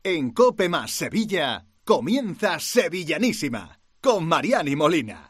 En COPE más Sevilla comienza Sevillanísima con Mariani Molina.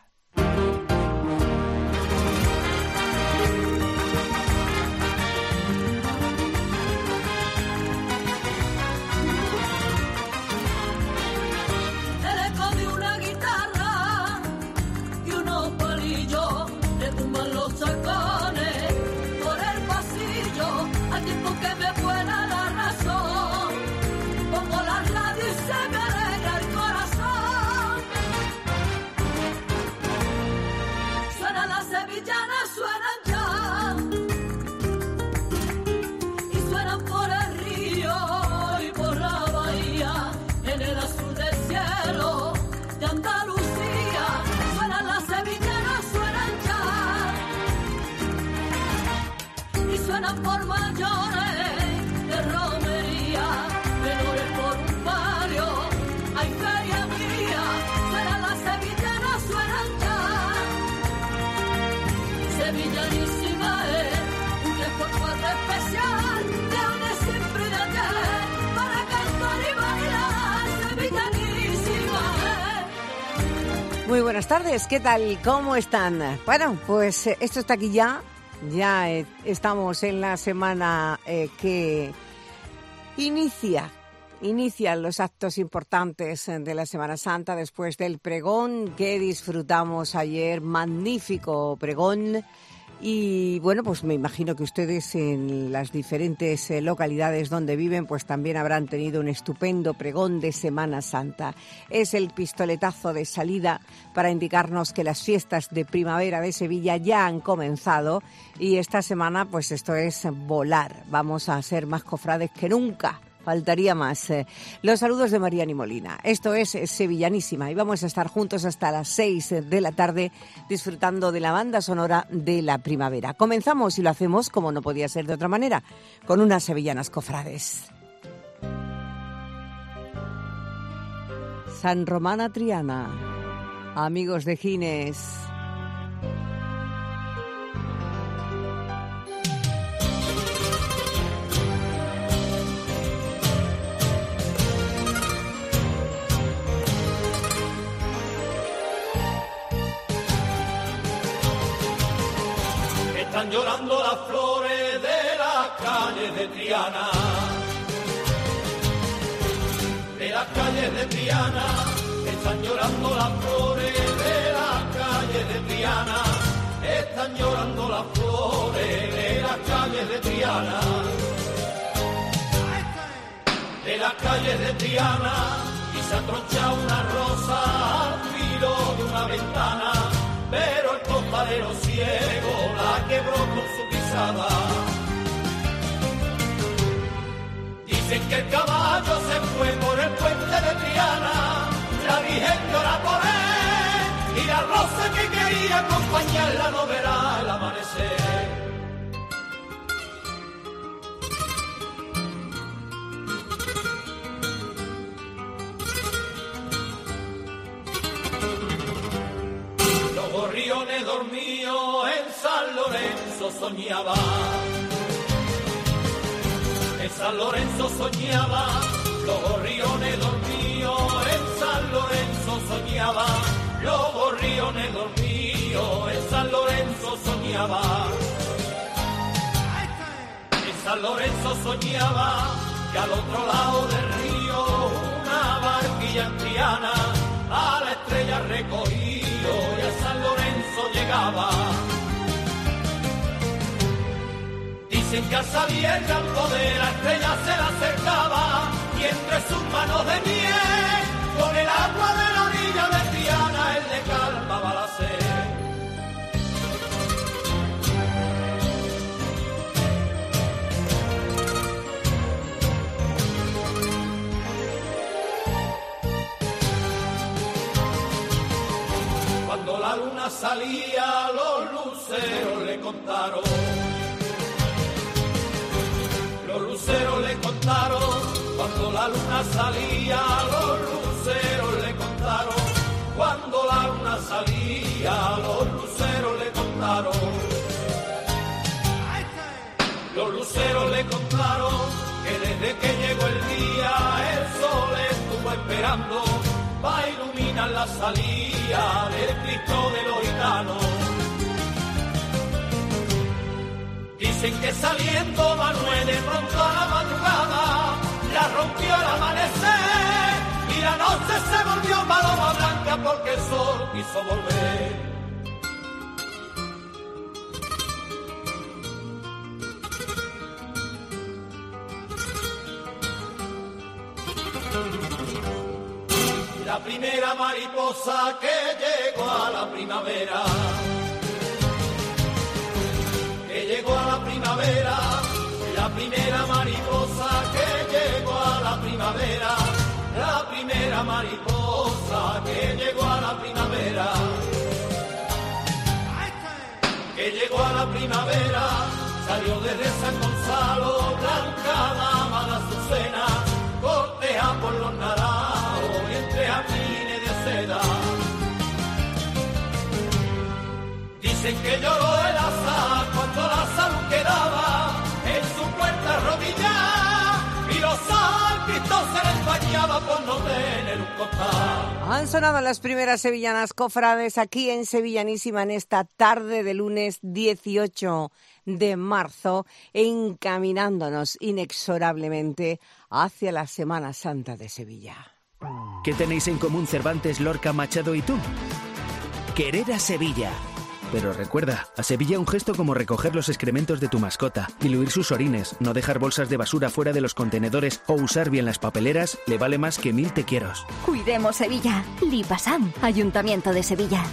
Por mayores de romería, menores por un barrio, hay feria mía, suenan las sevillanas, suenan ya. Sevillanísima es un 3x4 especial, de hoy de siempre y de ayer, para cantar y bailar, sevillanísima es. Muy buenas tardes, ¿qué tal? ¿Cómo están? Bueno, pues esto está aquí ya. Ya estamos en la semana que inician los actos importantes de la Semana Santa después del pregón que disfrutamos ayer, magnífico pregón. Y bueno, pues me imagino que ustedes en las diferentes localidades donde viven pues también habrán tenido un estupendo pregón de Semana Santa. Es el pistoletazo de salida para indicarnos que las fiestas de primavera de Sevilla ya han comenzado y esta semana pues esto es volar. Vamos a ser más cofrades que nunca. Faltaría más. Los saludos de Mariani Molina. Esto es Sevillanísima y vamos a estar juntos hasta las 6 de la tarde disfrutando de la banda sonora de la primavera. Comenzamos y lo hacemos, como no podía ser de otra manera, con unas sevillanas cofrades. San Romana Triana, amigos de Gines. Están llorando las flores de las calles de Triana, de las calles de Triana. Están llorando las flores de las calles de Triana, están llorando las flores de las calles de Triana, de las calles de Triana. Y se ha tronchado una rosa al filo de una ventana, pero el costalero ciego la quebró con su pisada. Dicen que el caballo se fue por el puente de Triana, la Virgen llora por él y la rosa que quería acompañarla no verá el amanecer. Los gorriones dormidos en San Lorenzo soñaba, en San Lorenzo soñaba. Los gorriones dormidos en San Lorenzo soñaba, los gorriones dormidos en San Lorenzo soñaba. En San Lorenzo soñaba que al otro lado del río una barquilla en Triana a la estrella recogido y a San Lorenzo llegaba. Dicen que al salir el campo de la estrella se la acercaba y entre sus manos de miel con el agua de la orilla de Triana él le calmaba la sed. Cuando la luna salía los luceros le contaron, los luceros le contaron. Cuando la luna salía los luceros le contaron, cuando la luna salía los luceros le contaron. Los luceros le contaron que desde que llegó el día el sol esperando va a iluminar la salida del Cristo de los gitanos. Dicen que saliendo Manuel de pronto a la madrugada la rompió al amanecer y la noche se volvió paloma blanca porque el sol quiso volver. La primera mariposa que llegó a la primavera, que llegó a la primavera, la primera mariposa que llegó a la primavera, la primera mariposa que llegó a la primavera, que llegó a la primavera, salió desde San Gonzalo, blanca dama de Azucena, corteja por los naranjos entre jardines de seda. Dicen que lloró el azar cuando la salud quedaba en su puerta arrodillada y los salpitos se les bañaba por no tener un costal. Han sonado las primeras sevillanas cofrades aquí en Sevillanísima en esta tarde de lunes 18 de marzo, encaminándonos inexorablemente hacia la Semana Santa de Sevilla. ¿Qué tenéis en común Cervantes, Lorca, Machado y tú? Querer a Sevilla. Pero recuerda, a Sevilla un gesto como recoger los excrementos de tu mascota, diluir sus orines, no dejar bolsas de basura fuera de los contenedores o usar bien las papeleras le vale más que 1000 te quieros. Cuidemos Sevilla. Lipasam, Ayuntamiento de Sevilla.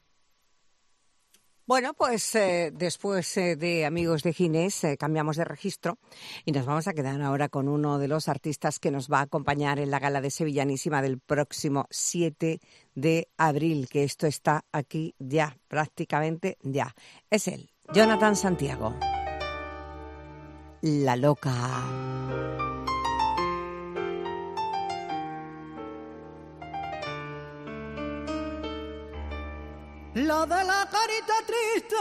Bueno, pues después de Amigos de Ginés cambiamos de registro y nos vamos a quedar ahora con uno de los artistas que nos va a acompañar en la gala de Sevillanísima del próximo 7 de abril, que esto está aquí ya, prácticamente ya. Es él, Jonathan Santiago. La Loca. La de la carita triste,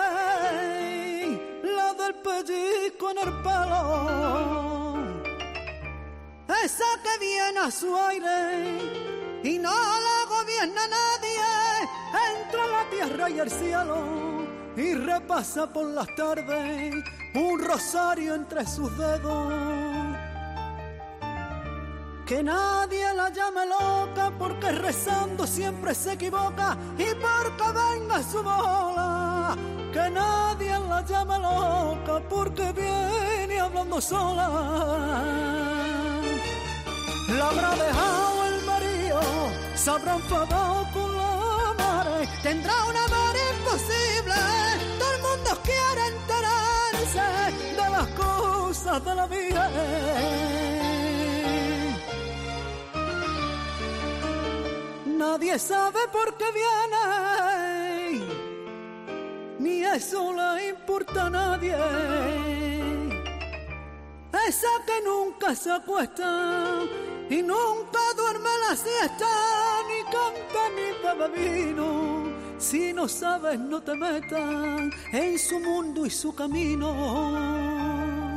la del pellizco en el pelo, esa que viene a su aire y no la gobierna nadie, entre la tierra y el cielo y repasa por las tardes un rosario entre sus dedos. Que nadie la llame loca porque rezando siempre se equivoca y porque venga su bola. Que nadie la llame loca porque viene hablando sola. La habrá dejado el marido, se habrá enfadado con la madre, tendrá un amor imposible. Todo el mundo quiere enterarse de las cosas de la vida. Nadie sabe por qué viene, ni eso le importa a nadie. Esa que nunca se acuesta y nunca duerme la siesta, ni canta ni bebe vino. Si no sabes, no te metas en su mundo y su camino.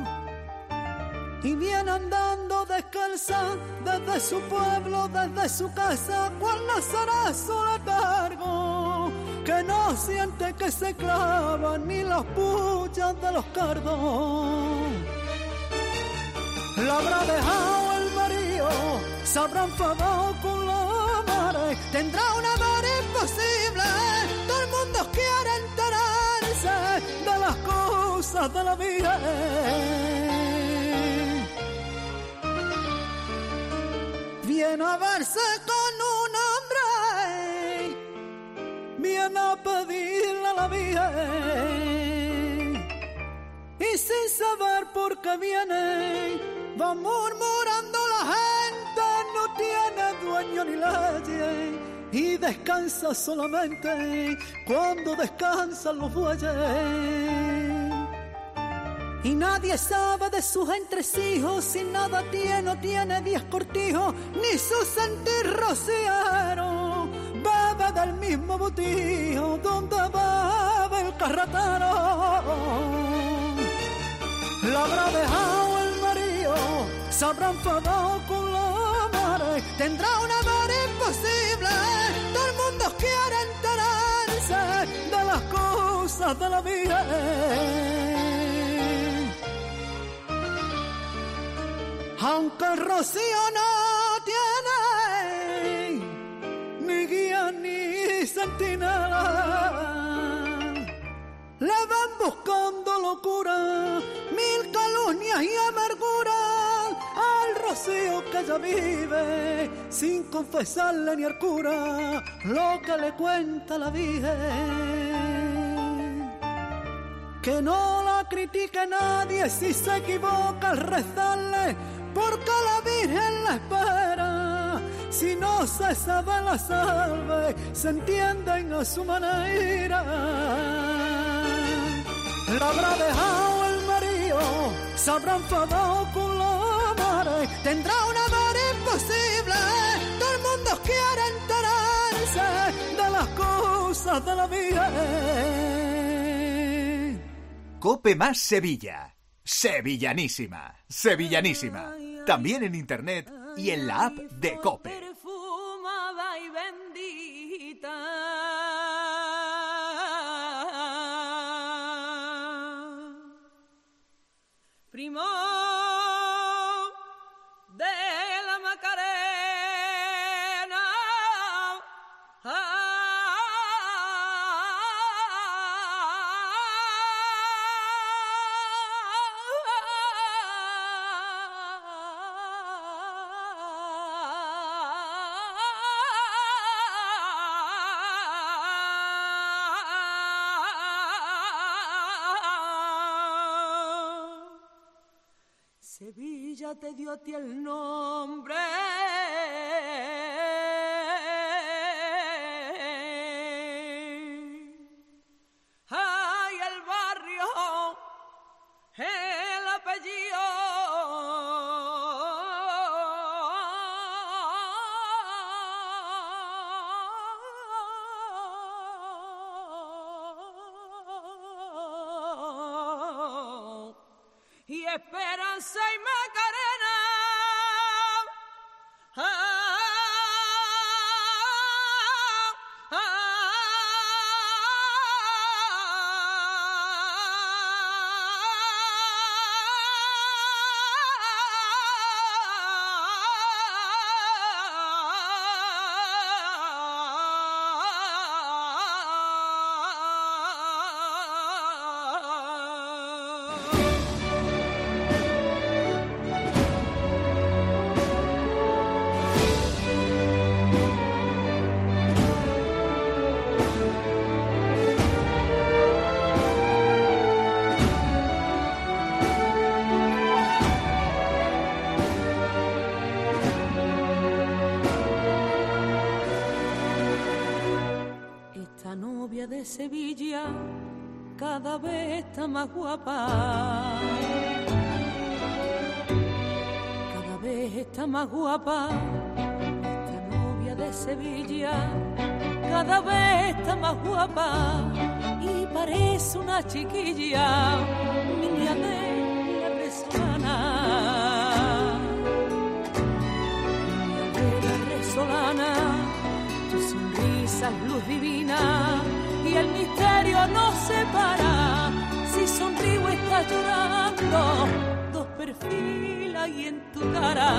Y viene andando descalza desde su pueblo, desde su casa, cual nazarazo le cargo, que no siente que se clavan ni las puchas de los cardos. La habrá dejado el marido, se habrá enfadado con la madre, tendrá un amor imposible. Todo el mundo quiere enterarse de las cosas de la vida. Viene a verse con un hombre, viene a pedirle a la vida, y sin saber por qué viene, va murmurando la gente, no tiene dueño ni leyes, y descansa solamente cuando descansan los bueyes. Y nadie sabe de sus entresijos, si nada tiene, tiene 10 cortijos, ni su sentir rociero, bebe del mismo botijo donde bebe el carretero. La habrá dejado el marido, se habrá enfadado con la madre, tendrá un cosas de la vida. Aunque el rocío no tiene ni guía ni centinela, le van buscando locura, mil calumnias y amargura al rocío que ella vive, sin confesarle ni al cura lo que le cuenta la Virgen. Que no la critique nadie si se equivoca al rezarle, porque la Virgen la espera. Si no se sabe la salve, se entienden a su manera. La habrá dejado el marido, se habrá enfadado con la madre, tendrá una madre imposible. Todo el mundo quiere enterarse de las cosas de la vida. Cope más Sevilla. Sevillanísima. Sevillanísima. También en internet y en la app de Cope. Perfumada y bendita. Primo de la Macarena. Sevilla te dio a ti el nombre ay, el barrio, el apellido. Y Esperanza y Macarena. Esta novia de Sevilla cada vez está más guapa. Cada vez está más guapa. Esta novia de Sevilla cada vez está más guapa y parece una chiquilla, niña de la Resolana. Niña de la Resolana, tu sonrisa es luz divina y el misterio nos separa. Si sonrío estás llorando, dos perfiles hay en tu cara.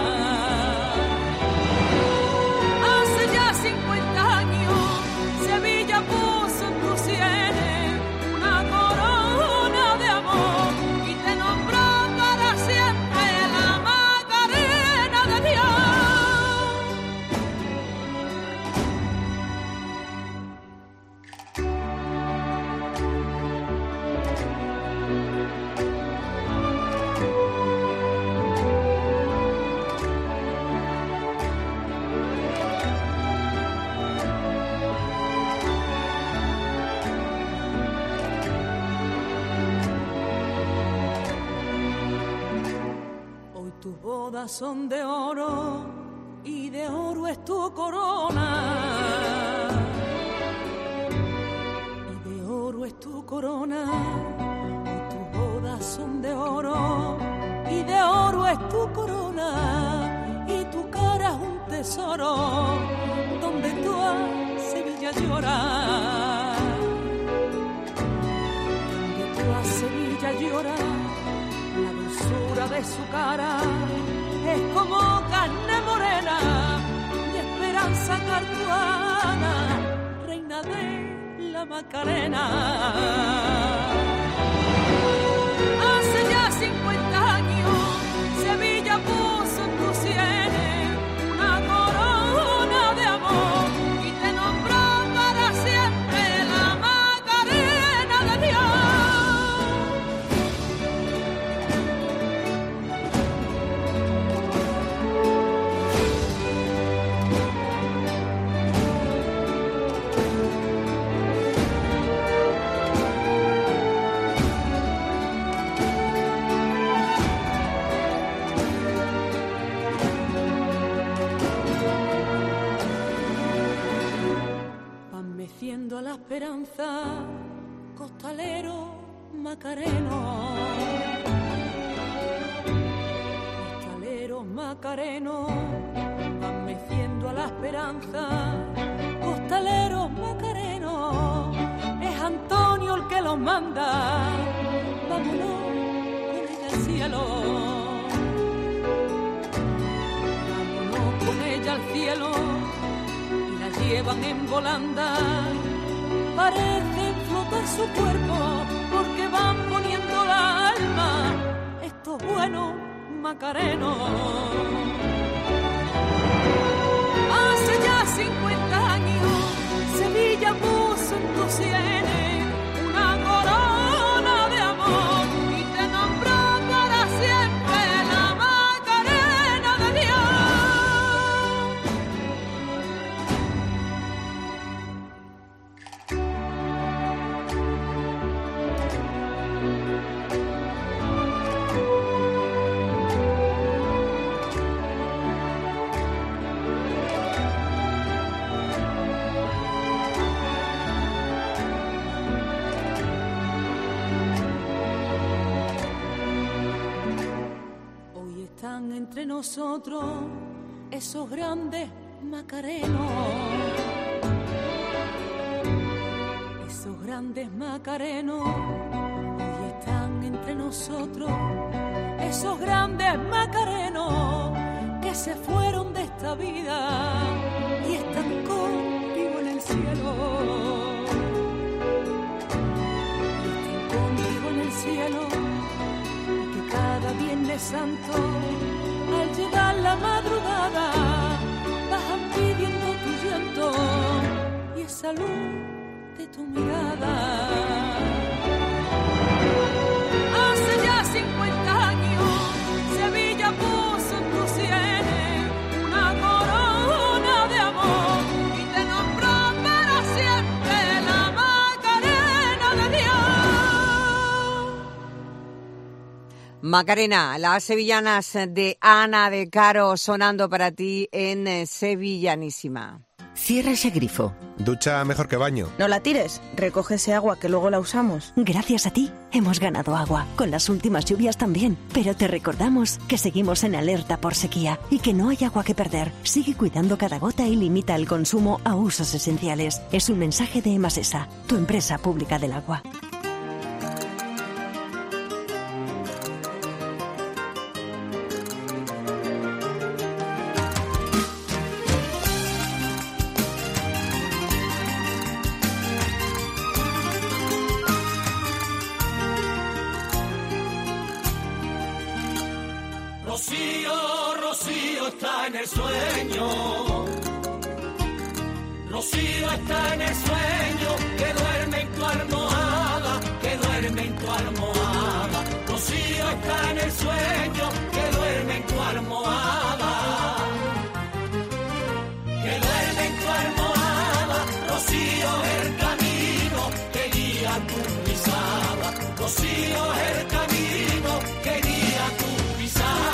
Hace ya 50 años Sevilla puso en tus sienes una corona de amor y te nombró para siempre la Macarena de Dios. Tus bodas son de oro y de oro es tu corona. Y de oro es tu corona. Tus bodas son de oro y de oro es tu corona. Y tu cara es un tesoro donde toda Sevilla llora. su cara es como carne morena de esperanza cartuana, reina de la Macarena. Hace ya 50 años Sevilla puso en tus sienes una corona de amor y te nombró para siempre la Macarena de Dios. Meciendo la esperanza, costalero macareno. Costalero macareno, van meciendo a la esperanza, costalero macareno. Es Antonio el que los manda, vámonos con ella al cielo. Vámonos con ella al cielo. Llevan en volanda, parecen flotar su cuerpo porque van poniendo la alma estos buenos macarenos. Hace ya 50 años Sevilla puso en tus sienes una corona de amor y te nombró para siempre la Macarena de Dios. Entre nosotros esos grandes macarenos, esos grandes macarenos, hoy están entre nosotros esos grandes macarenos que se fueron de esta vida y están contigo en el cielo. Y están contigo en el cielo, y que cada Viernes Santo al llegar la madrugada bajan pidiendo tu llanto y esa luz de tu mirada. Hace ya 50 años Sevilla puso en tus sienes una corona de amor y te nombró para siempre la Macarena de Dios. Macarena, las sevillanas de Ana de Caro sonando para ti en Sevillanísima. Cierra ese grifo. Ducha mejor que baño. No la tires, recoge ese agua que luego la usamos. Gracias a ti hemos ganado agua, con las últimas lluvias también. Pero te recordamos que seguimos en alerta por sequía y que no hay agua que perder. Sigue cuidando cada gota y limita el consumo a usos esenciales. Es un mensaje de Emasesa, tu empresa pública del agua. Rocío está en el sueño. Rocío está en el sueño, que duerme en tu almohada, que duerme en tu almohada. Rocío está en el sueño, que duerme en tu almohada, que duerme en tu almohada. Rocío es el camino que guía tu pisada. Rocío es el camino que guía tu pisada.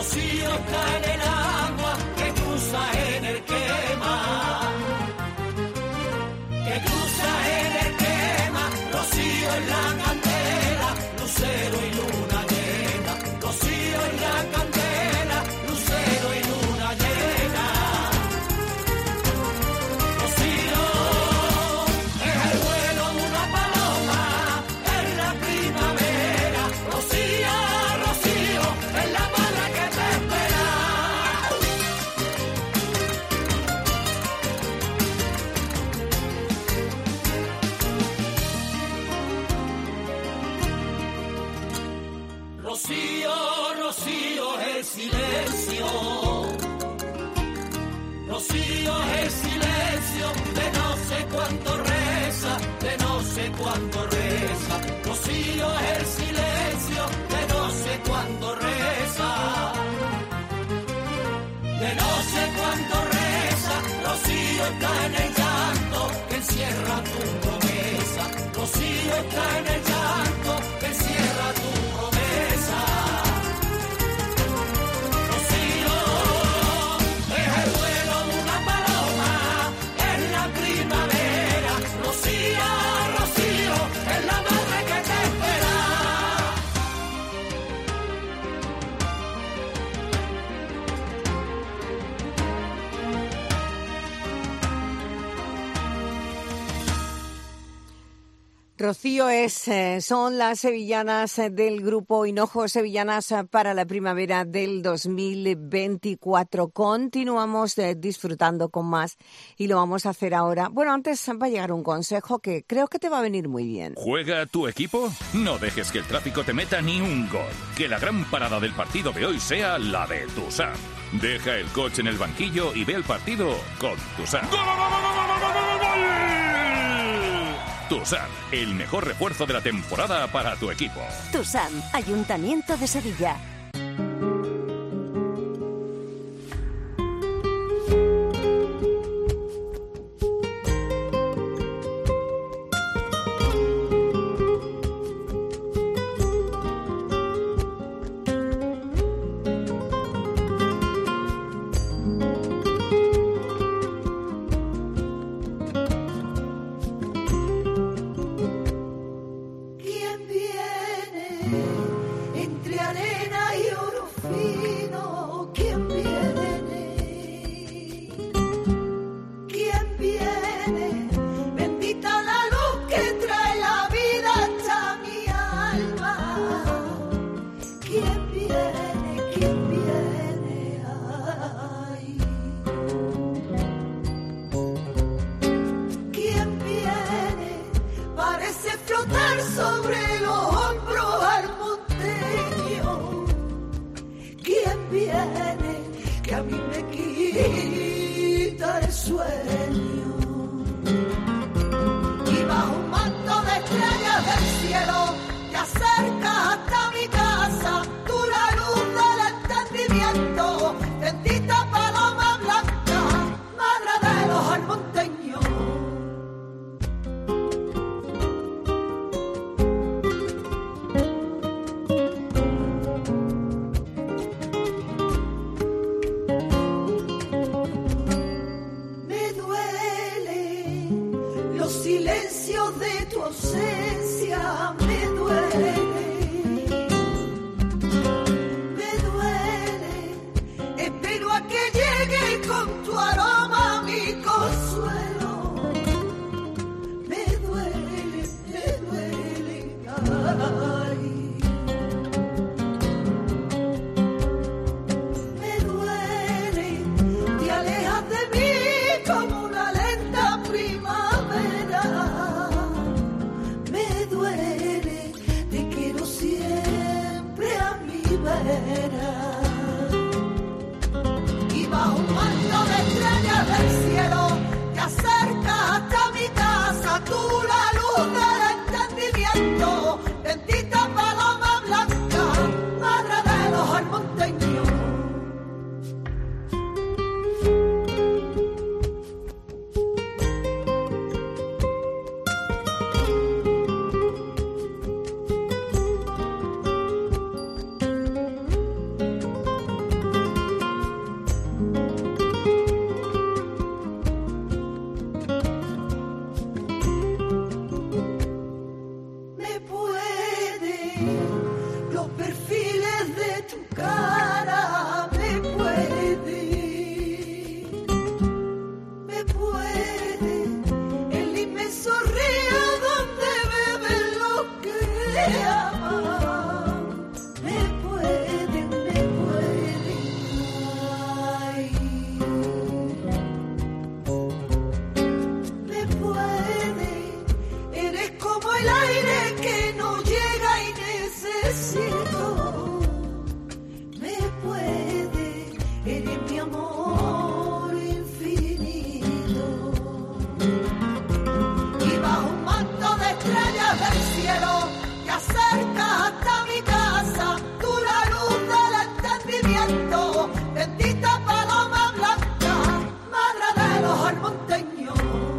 Rocío está en el agua que cruza en el quema, que cruza en el quema. Rocío en la candela, lucero y luna llena. Rocío en la candela, lucero y luna llena. Rocío es el vuelo de una paloma en la primavera. Rocío, Rocío es la madre que te espera. Rocío, Rocío es el silencio. Rocío es el silencio de no sé cuánto reza, de no sé cuánto reza. Rocío es el silencio de no sé cuánto reza, de no sé cuánto reza. Rocío está en el llanto que encierra tu promesa. Rocío está en el llanto que encierra tu promesa. Rocío es el vuelo de una paloma en la primavera. Rocío, Rocío es la madre que te espera. Rocío son las sevillanas del grupo Hinojo, Sevillanas para la primavera del 2024. Continuamos disfrutando con más y lo vamos a hacer ahora. Bueno, antes va a llegar un consejo que creo que te va a venir muy bien. ¿Juega tu equipo? No dejes que el tráfico te meta ni un gol. Que la gran parada del partido de hoy sea la de Tusam. Deja el coche en el banquillo y ve el partido con Tusam. Tusam, el mejor refuerzo de la temporada para tu equipo. Tusam, Ayuntamiento de Sevilla. ¿Quién viene entre arena y oro fino? ¿Quién viene? ¿Quién viene? Bendita la luz que trae la vida hasta mi alma. ¿Quién viene? ¿Quién viene? Ay. ¿Quién viene? Parece flotar sobre los hombros al monteño. ¿Quién viene? Que a mí me quita el sueño. Y bajo un manto de estrellas del cielo te acercas hasta mi casa. Tú la luz del entendimiento, bendita paloma blanca, madre de los almonteños. Me duele los silencios de tu ausencia, me duele. Me duele, espero a que llegue con tu aroma mi consuelo. Me duele, ay. Me duele, te alejas de mí como una lenta primavera. Me duele, te quiero siempre a mi vera. Y bajo un manto de estrellas del cielo te acercas hasta mi casa. Tú la luz del entendimiento, bendita paloma blanca, madre de los almonteños. te ama, me puede, ay, me puede, eres como el aire que no llega y necesito, me puede, eres mi amor infinito, y bajo un manto de estrellas del cielo que acerca hasta mi casa, tú la luz del entendimiento, bendita paloma blanca, madre de los almonteños.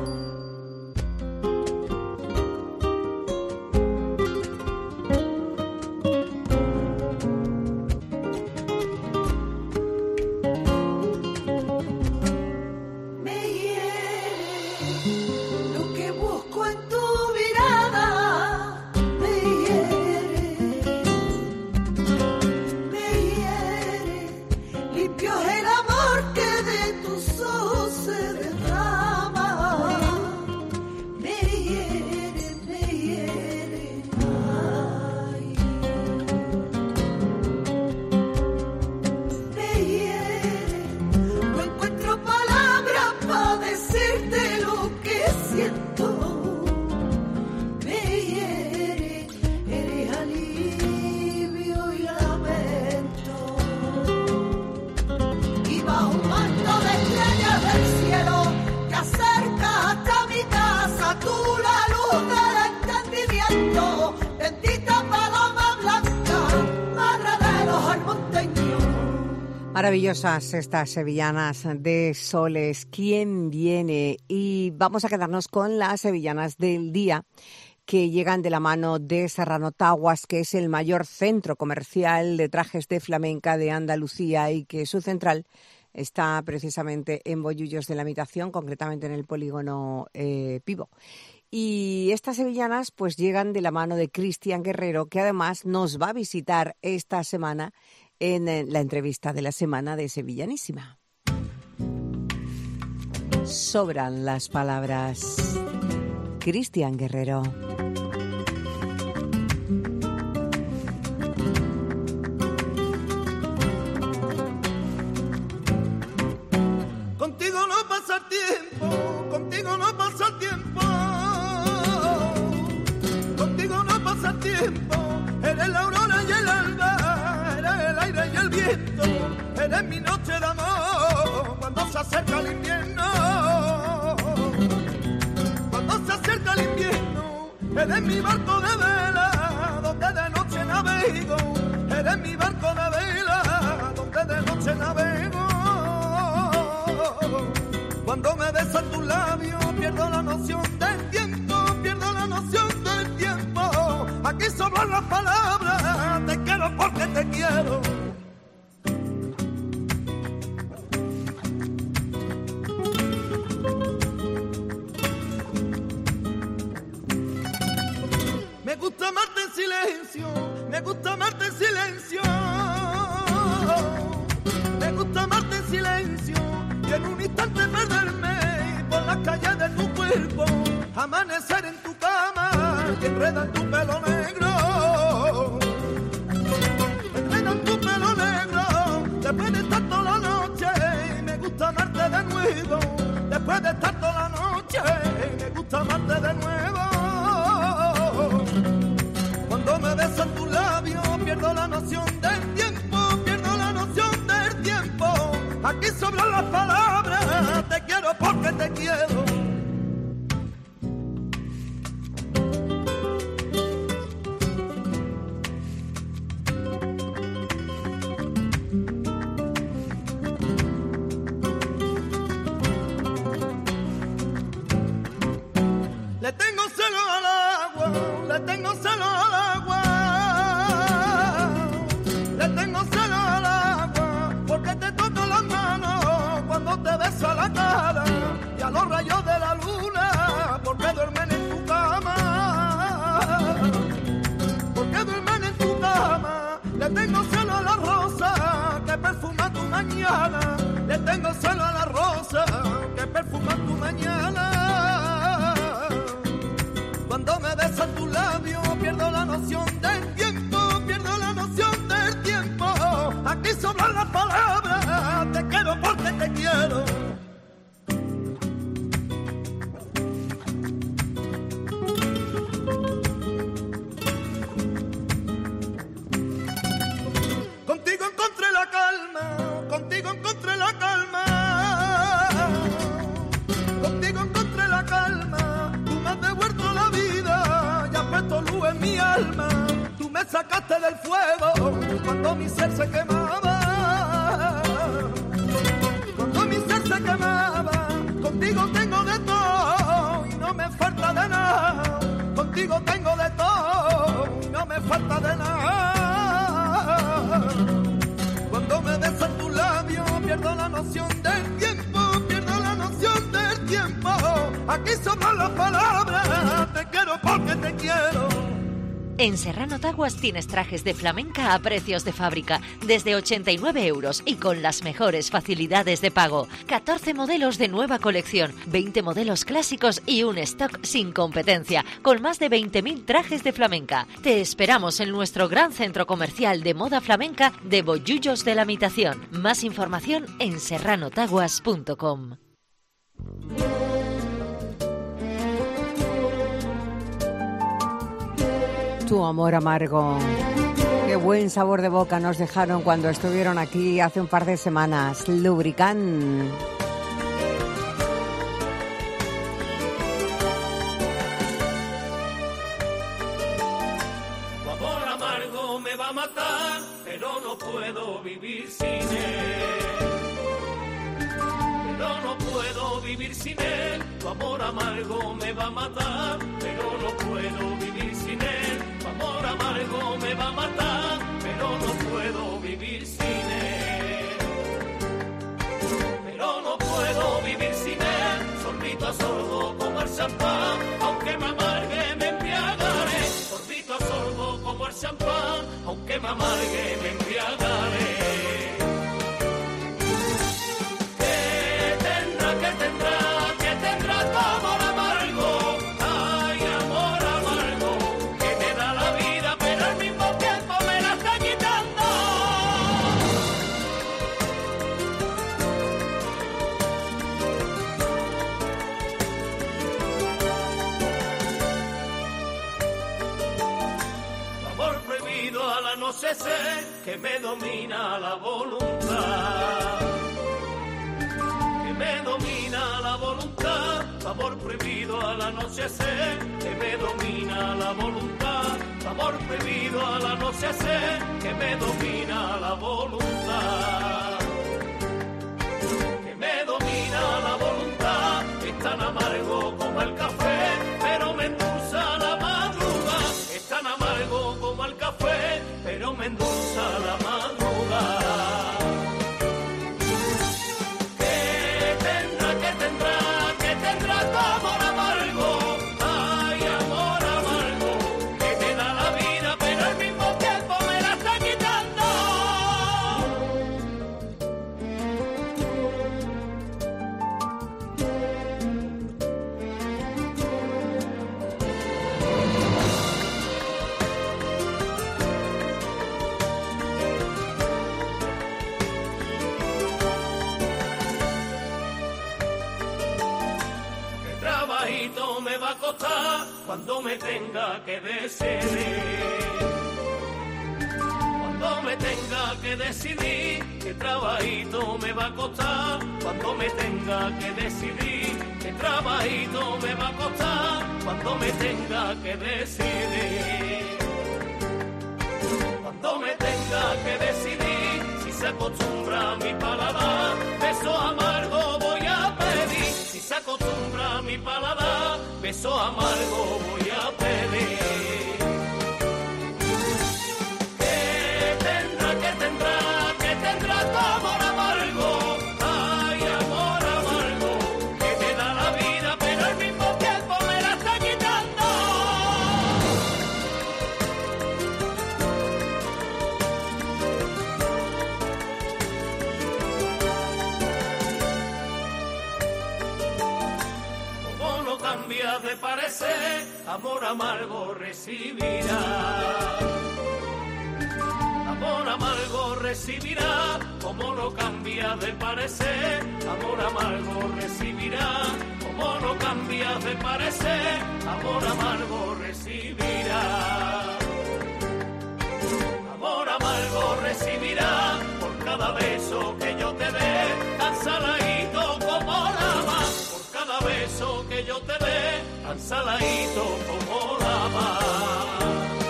Me hiere lo que busco en tu mirada, me hiere, limpio es el amor que de tus ojos se derrama, me hiere, ay, me hiere, no encuentro palabras para decirte lo que siento, me hiere, eres alivio y lamento, y bajo un manto de estrellas del cielo que acerca hasta mi casa, tú la luz del entendimiento, bendita paloma blanca, madre de los almonteños. Maravillosas estas sevillanas de Soles. ¿Quién viene? Y vamos a quedarnos con las sevillanas del día, que llegan de la mano de Serrano Taguas, que es el mayor centro comercial de trajes de flamenca de Andalucía y que su central está precisamente en Bollullos de la Mitación, concretamente en el polígono Pivo. Y estas sevillanas pues llegan de la mano de Cristian Guerrero, que además nos va a visitar esta semana en la entrevista de la semana de Sevillanísima. Sobran las palabras. Cristian Guerrero. Contigo no pasa el tiempo, contigo no pasa el tiempo, contigo no pasa el tiempo, eres la aurora y el alba, eres el aire y el viento, eres mi noche de amor, cuando se acerca el invierno, cuando se acerca el invierno, eres mi barco de vela, donde de noche navego, eres mi barco de vela, donde de noche navego. Cuando me besas tus labios pierdo la noción del tiempo, pierdo la noción del tiempo. Aquí sobran las palabras, te quiero porque te quiero. Me gusta amarte en silencio, me gusta amarte en silencio, me gusta amarte en silencio. Y en un instante perderme por las calles de tu cuerpo, amanecer en tu cama y enreda en tu pelo negro, enreda en tu pelo negro, después de estar toda la noche, me gusta amarte de nuevo, después de estar toda la noche, me gusta amarte de nuevo. Cuando me besan tus labios pierdo la noción del tiempo, pierdo la noción del tiempo. Aquí sobran las palabras, te quiero porque te quiero. Le tengo celo al agua, le tengo celo al agua, le tengo celo al agua, porque te toco las manos cuando te beso la cara y a los rayos de la luna, porque duermen en tu cama, porque duermen en tu cama. Le tengo celo a la rosa que perfuma tu mañana, le tengo celo a la rosa que perfuma tu mañana. Cuando me besan tus labios pierdo la noción mi alma, tú me sacaste del fuego cuando mi ser se quemaba. Cuando mi ser se quemaba, contigo tengo de todo y no me falta de nada. Contigo tengo de todo y no me falta de nada. Cuando me besan tus labios, pierdo la noción del tiempo, pierdo la noción del tiempo. Aquí sobran las palabras, te quiero porque te quiero. En Serrano Taguas tienes trajes de flamenca a precios de fábrica, desde 89 € y con las mejores facilidades de pago. 14 modelos de nueva colección, 20 modelos clásicos y un stock sin competencia, con más de 20.000 trajes de flamenca. Te esperamos en nuestro gran centro comercial de moda flamenca de Bollullos de la Mitación. Más información en serranotaguas.com. Tu amor amargo. Qué buen sabor de boca nos dejaron cuando estuvieron aquí hace un par de semanas. Lubricant. Tu amor amargo me va a matar, pero no puedo vivir sin él. Pero no puedo vivir sin él. Tu amor amargo me va a matar, pero no puedo vivir sin él. Tu amor amargo me va a matar, pero no puedo vivir sin él. Pero no puedo vivir sin él. Sorbito a sorbo como el champán, aunque me amargue me embriagaré. Sorbito a sorbo como el champán, aunque me amargue me embriagaré. No sé que me domina la voluntad, que me domina la voluntad, amor prohibido al anochecer, que me domina la voluntad, amor prohibido al anochecer, que me domina la voluntad, que me domina la voluntad, es tan amargo como el café, pero me endulza la madrugada, es tan amargo como el café, pero me endulza la madrugada. ¿Qué tendrá tu amor amargo? Ay, amor amargo, que te da la vida, pero al mismo tiempo me la está quitando. Me va a costar cuando me tenga que decidir, cuando me tenga que decidir, qué trabajito me va a costar, cuando me tenga que decidir, qué trabajito me va a costar, cuando me tenga que decidir, cuando me tenga que decidir, si se acostumbra a mi paladar, beso amargo voy a pedir, si se acostumbra a mi paladar, beso amargo voy a pedir. ¿Qué tendrá tu amor amargo? Ay, amor amargo, que te da la vida, pero al mismo tiempo me la está quitando. Como no cambias de parecer, amor amargo recibirás. Amor amargo recibirá, como no cambia de parecer, amor amargo recibirá, como no cambia de parecer, amor amargo recibirá. Amor amargo recibirá, por cada beso que yo te dé, tan saladito como la mar, por cada beso que yo te dé, tan saladito como la mar.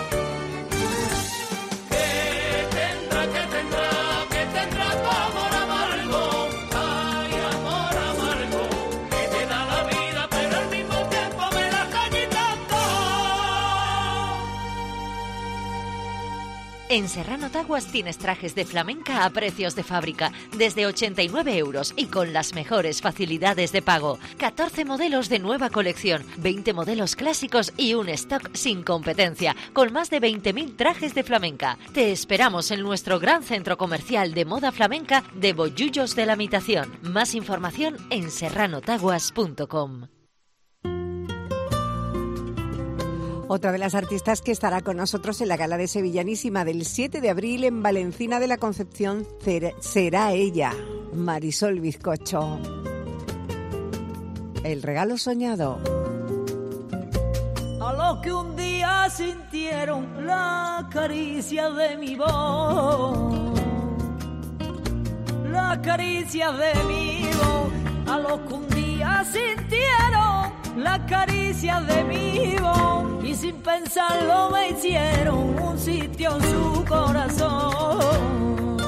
En Serrano Taguas tienes trajes de flamenca a precios de fábrica, desde 89 euros y con las mejores facilidades de pago. 14 modelos de nueva colección, 20 modelos clásicos y un stock sin competencia, con más de 20.000 trajes de flamenca. Te esperamos en nuestro gran centro comercial de moda flamenca de Bollullos de la Mitación. Más información en serranotaguas.com. Otra de las artistas que estará con nosotros en la gala de Sevillanísima del 7 de abril en Valencina de la Concepción será ella, Marisol Bizcocho. El regalo soñado. A los que un día sintieron la caricia de mi voz, la caricia de mi voz, a los que un día sintieron la caricia de mi voz y sin pensarlo me hicieron un sitio en su corazón,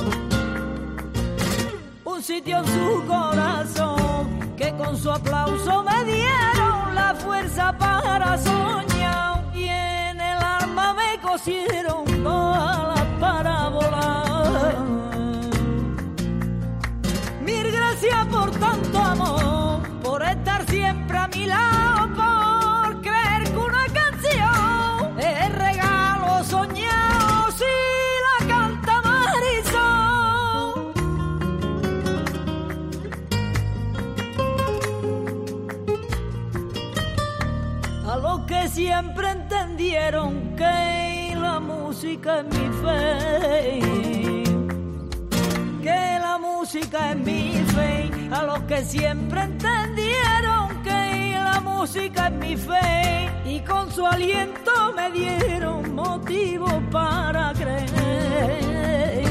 un sitio en su corazón, que con su aplauso me dieron la fuerza para soñar y en el alma me cosieron dos alas para volar. Mil gracias por tanto amor, por estar siempre a mi lado, por creer que una canción es regalo soñado si la canta Marisol. A los que siempre entendieron que la música es mi fe, que la música es mi fe, a los que siempre entendieron que la música es mi fe y con su aliento me dieron motivos para creer,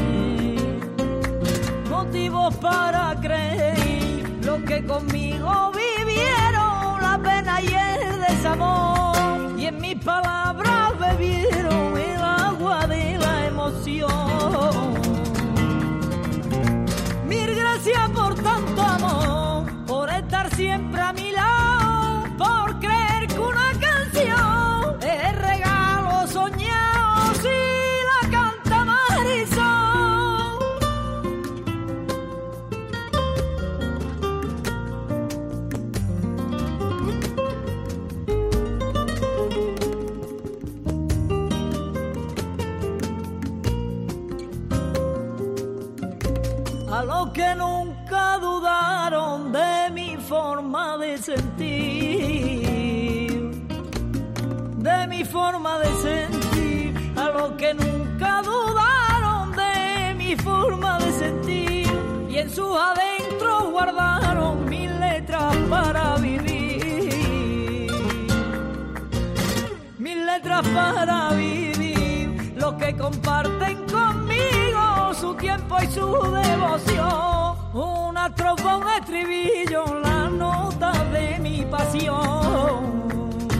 motivos para creer, los que conmigo vivieron la pena y el desamor y en mis palabras bebieron el agua de la emoción. Mil gracias por tanto amor, por estar siempre a mi lado, por creer que una canción es regalo soñado si la canta Marisol. A los que nunca dudaron de mi forma de sentir, de mi forma de sentir, a los que nunca dudaron de mi forma de sentir y en sus adentros guardaron mis letras para vivir, mis letras para vivir, los que comparten conmigo su tiempo y su devoción, una estrofa, un estribillo, la nota de mi pasión.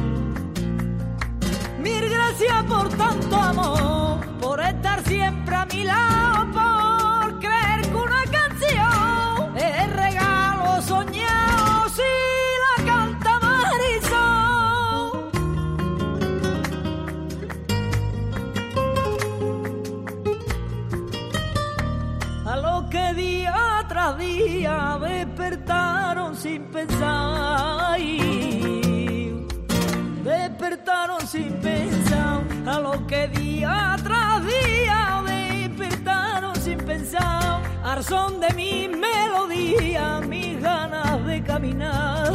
Mil gracias por tanto amor, por estar siempre a mi lado, por creer que una canción es regalo soñado si la canta Marisol. A los que día tras día despertaron sin pensar, despertaron sin pensar, a los que día tras día despertaron sin pensar, al son de mi melodía, mis ganas de caminar,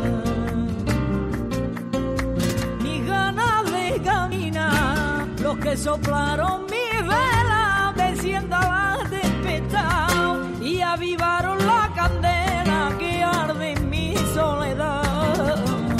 mis ganas de caminar, los que soplaron mis velas venciendo la tempestad y avivaron la candela que arde en mi soledad.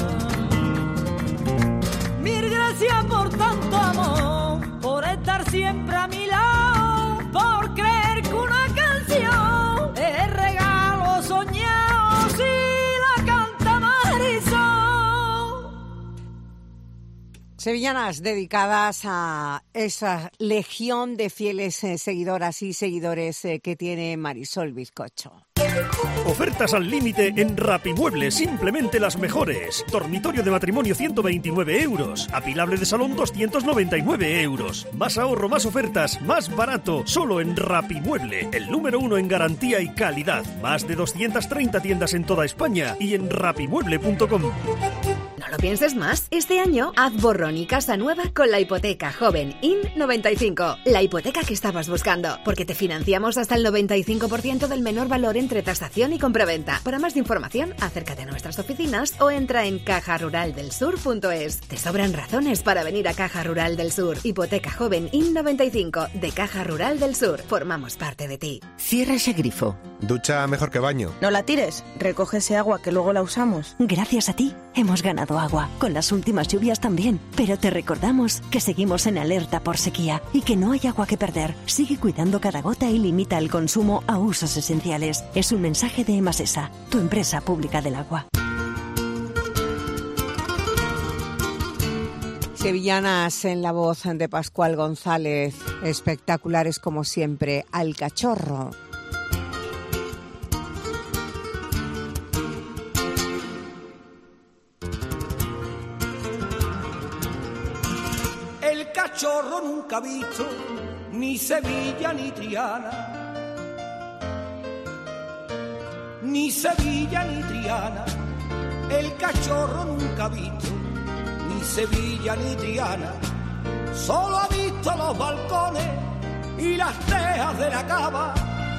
Mil gracias por tanto amor, por estar siempre a mi lado, por creer que una canción es regalo soñado si la canta Marisol. Sevillanas dedicadas a esa legión de fieles seguidoras y seguidores que tiene Marisol Bizcocho. Ofertas al límite en Rapimueble, simplemente las mejores. Dormitorio de matrimonio 129 euros. Apilable de salón 299 euros. Más ahorro, más ofertas, más barato. Solo en Rapimueble, el número 1 en garantía y calidad. Más de 230 tiendas en toda España y en rapimueble.com. No lo pienses más. Este año haz borrón y casa nueva con la hipoteca joven IN95. La hipoteca que estabas buscando. Porque te financiamos hasta el 95% del menor valor entre tasación y compraventa. Para más información, acércate a nuestras oficinas o entra en cajaruraldelsur.es. Te sobran razones para venir a Caja Rural del Sur. Hipoteca joven IN95 de Caja Rural del Sur. Formamos parte de ti. Cierra ese grifo. Ducha mejor que baño. No la tires. Recoge ese agua que luego la usamos. Gracias a ti hemos ganado agua. Con las últimas lluvias también. Pero te recordamos que seguimos en alerta por sequía y que no hay agua que perder. Sigue cuidando cada gota y limita el consumo a usos esenciales. Es un mensaje de Emasesa, tu empresa pública del agua. Sevillanas en la voz de Pascual González, espectaculares como siempre, Al Cachorro. El cachorro nunca ha visto ni Sevilla ni Triana, ni Sevilla ni Triana. El cachorro nunca ha visto ni Sevilla ni Triana. Solo ha visto los balcones y las tejas de la cava,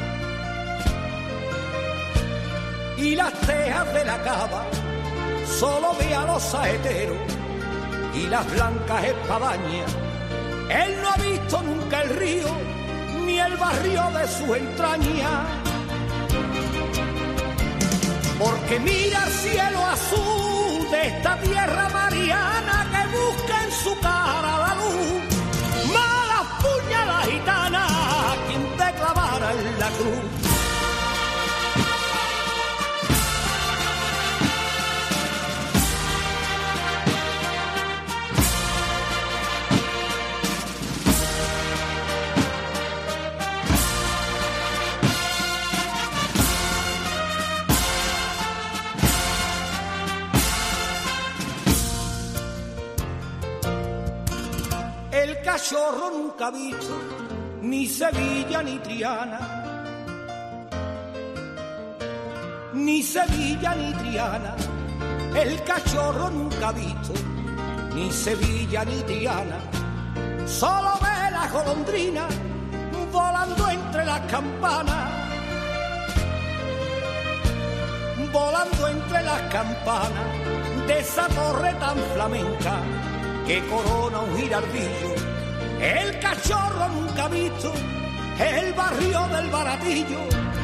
y las tejas de la cava. Solo ve a los saeteros y las blancas espadañas. Él no ha visto nunca el río ni el barrio de su entraña. Porque mira el cielo azul de esta tierra mariana que busca en su cara la luz. Mala puñalada gitana, quien te clavara en la cruz. El cachorro nunca ha visto ni Sevilla ni Triana, ni Sevilla ni Triana. El cachorro nunca ha visto ni Sevilla ni Triana. Solo ve la golondrina volando entre las campanas, volando entre las campanas de esa torre tan flamenca que corona un girardillo. El cachorro nunca ha visto el barrio del Baratillo.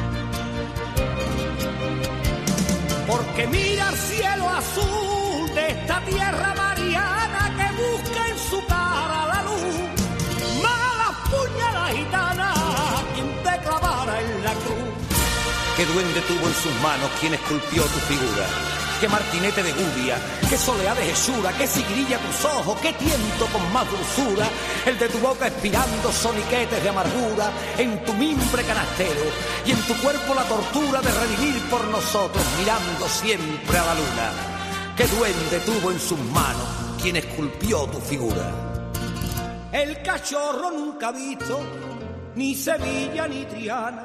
Porque mira el cielo azul de esta tierra mariana que busca en su cara la luz. Mala puñalada gitana, quien te clavara en la cruz. ¿Qué duende tuvo en sus manos quien esculpió tu figura? ¿Qué martinete de gudia? ¿Qué soleá de Jesura? ¿Qué sigrilla tus ojos? ¿Qué tiento con más dulzura? El de tu boca expirando soniquetes de amargura, en tu mimbre canastero, y en tu cuerpo la tortura de redimir por nosotros, mirando siempre a la luna. ¿Qué duende tuvo en sus manos quien esculpió tu figura? El cachorro nunca ha visto ni Sevilla ni Triana,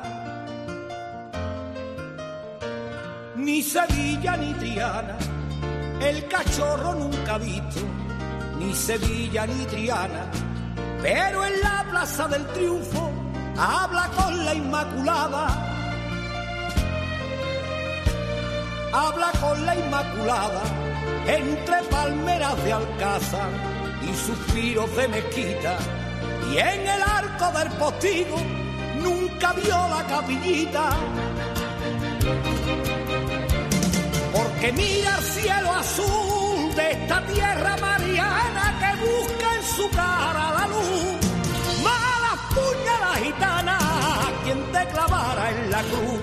ni Sevilla ni Triana. El cachorro nunca ha visto ni Sevilla ni Triana. Pero en la Plaza del Triunfo habla con la Inmaculada, habla con la Inmaculada, entre palmeras de alcázar y suspiros de mezquita. Y en el arco del postigo nunca vio la capillita. Porque mira el cielo azul de esta tierra mariana que busca en su cara la luz. Mala puñalada gitana, quien te clavara en la cruz.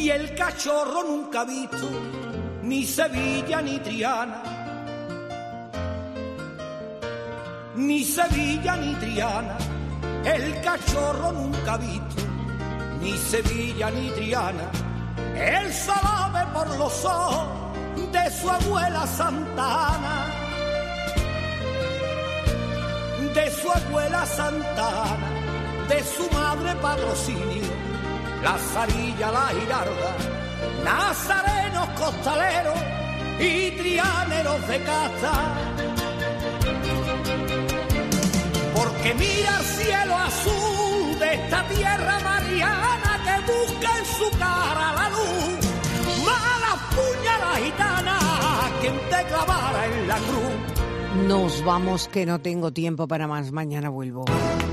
y el cachorro nunca ha visto ni Sevilla ni Triana. Ni Sevilla ni Triana, el cachorro nunca ha visto ni Sevilla ni Triana. Él sabe por los ojos de su abuela Santa Ana, de su abuela Santa Ana, de su madre Patrocinio, la Sarilla, la Giralda, nazarenos costaleros y trianeros de casta. Porque mira el cielo azul de esta tierra mariana que busca en su cara la luz. Mala puñalada gitana, quien te clavara en la cruz. Nos vamos, que no tengo tiempo para más. Mañana vuelvo.